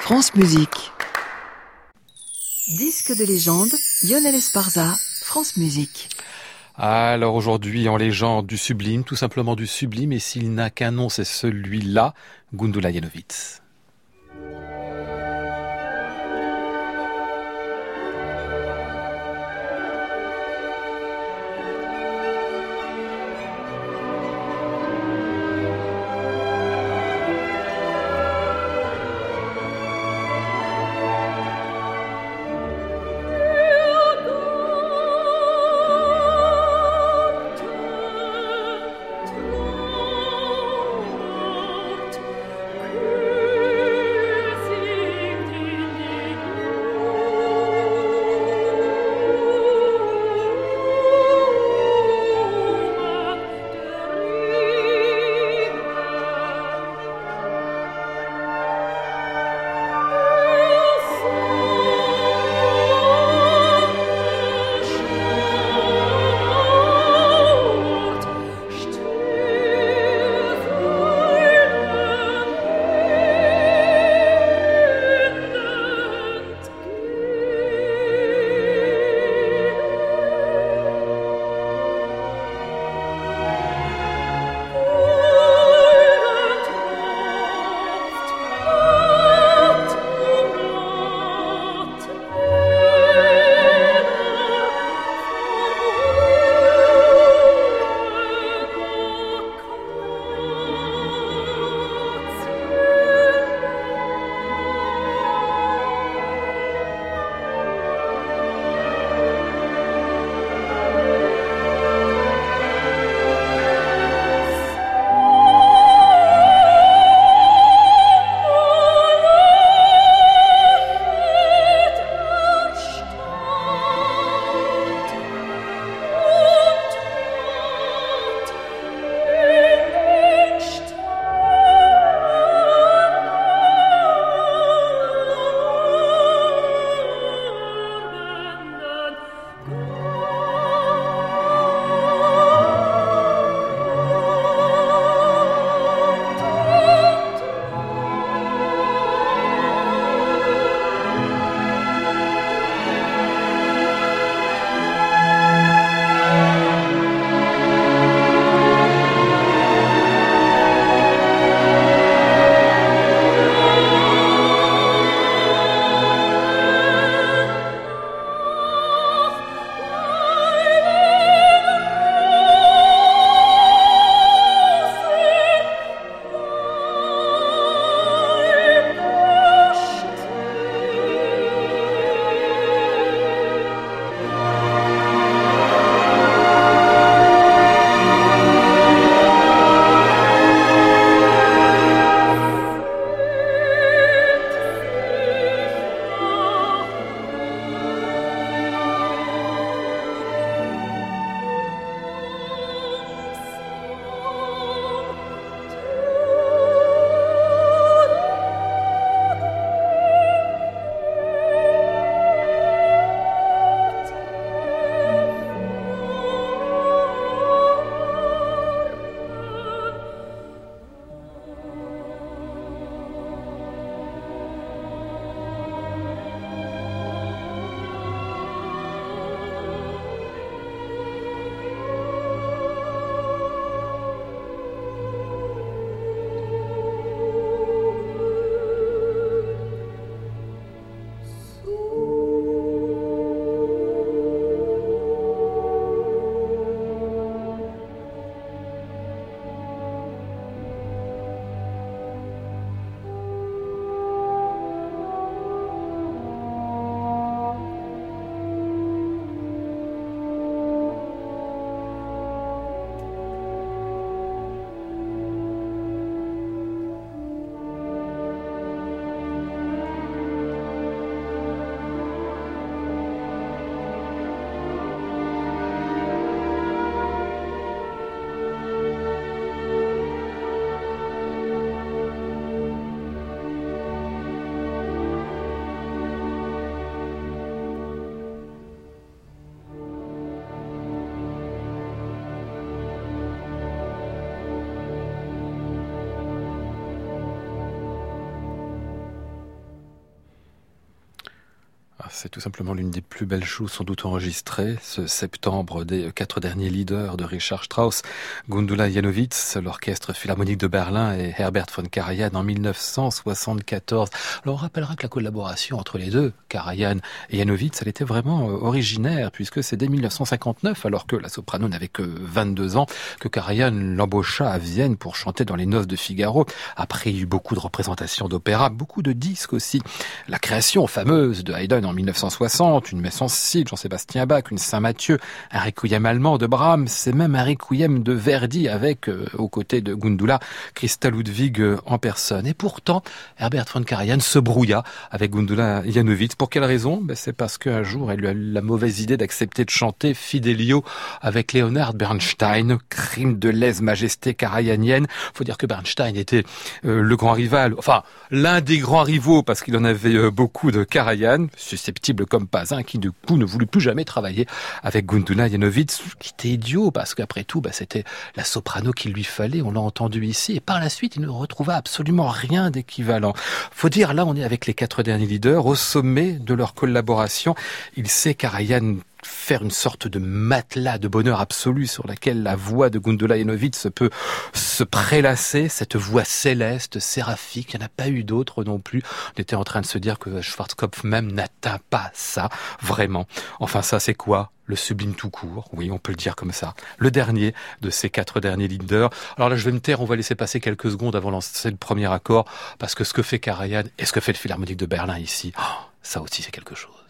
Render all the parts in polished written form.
France Musique. Disque de légende, Lionel Esparza, France Musique. Alors aujourd'hui, en légende, du sublime, tout simplement du sublime, et s'il n'a qu'un nom, c'est celui-là, Gundula Janowitz. C'est tout simplement l'une des plus belles choses sans doute enregistrées, ce septembre des 4 derniers leaders de Richard Strauss, Gundula Janowitz, l'Orchestre Philharmonique de Berlin et Herbert von Karajan en 1974. Alors on rappellera que la collaboration entre les deux, Karajan et Janowitz, elle était vraiment originaire puisque c'est dès 1959, alors que la soprano n'avait que 22 ans, que Karajan l'embaucha à Vienne pour chanter dans les Noces de Figaro. Après, il y a eu beaucoup de représentations d'opéra, beaucoup de disques aussi. La création fameuse de Haydn en 1960, une messe en si, Jean-Sébastien Bach, une Saint-Mathieu, un requiem allemand de Brahms, c'est même un requiem de Verdi avec, aux côtés de Gundula, Christa Ludwig en personne. Et pourtant, Herbert von Karajan se brouilla avec Gundula Janowitz. Pour quelle raison? C'est parce qu'un jour, elle a eu la mauvaise idée d'accepter de chanter Fidelio avec Leonard Bernstein, crime de lèse-majesté karajanienne. Faut dire que Bernstein était le grand rival, enfin, l'un des grands rivaux, parce qu'il en avait beaucoup de Karajan, susceptible comme pas un, qui du coup ne voulut plus jamais travailler avec Gundula Janowitz, qui était idiot, parce qu'après tout, c'était la soprano qu'il lui fallait, on l'a entendu ici, et par la suite, il ne retrouva absolument rien d'équivalent. Faut dire, là, on est avec les 4 derniers leaders, au sommet de leur collaboration. Il sait, Karajan, faire une sorte de matelas de bonheur absolu sur laquelle la voix de Gundula Janowitz peut se prélasser, cette voix céleste, séraphique, il n'y en a pas eu d'autre non plus. On était en train de se dire que Schwarzkopf même n'atteint pas ça, vraiment. Enfin, ça, c'est quoi? Le sublime tout court, oui, on peut le dire comme ça. Le dernier de ces 4 derniers leaders. Alors là, je vais me taire, on va laisser passer quelques secondes avant de lancer le premier accord, parce que ce que fait Karajan et ce que fait le Philharmonique de Berlin ici, ça aussi, c'est quelque chose.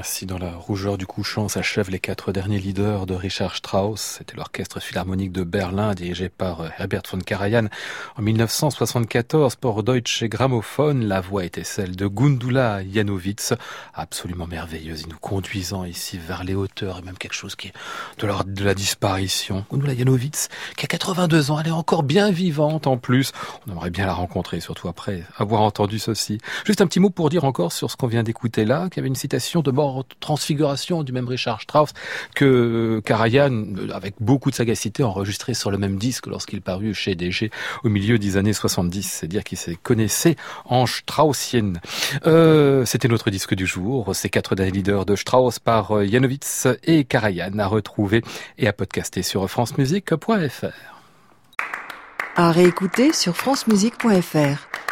Ainsi, dans la rougeur du couchant s'achèvent les 4 derniers leaders de Richard Strauss. C'était l'orchestre philharmonique de Berlin, dirigé par Herbert von Karajan. En 1974, pour Deutsche Grammophon, la voix était celle de Gundula Janowitz, absolument merveilleuse, et nous conduisant ici vers les hauteurs, et même quelque chose qui est de la disparition. Gundula Janowitz, qui a 82 ans, elle est encore bien vivante en plus. On aimerait bien la rencontrer, surtout après avoir entendu ceci. Juste un petit mot pour dire encore sur ce qu'on vient d'écouter là, qu'il y avait une citation de Transfiguration du même Richard Strauss que Karajan, avec beaucoup de sagacité, enregistré sur le même disque lorsqu'il parut chez DG au milieu des années 70. C'est dire qu'il se connaissait en straussienne. C'était notre disque du jour. Ces 4 derniers leaders de Strauss par Janowitz et Karajan à retrouver et à podcaster sur francemusique.fr. À réécouter sur francemusique.fr.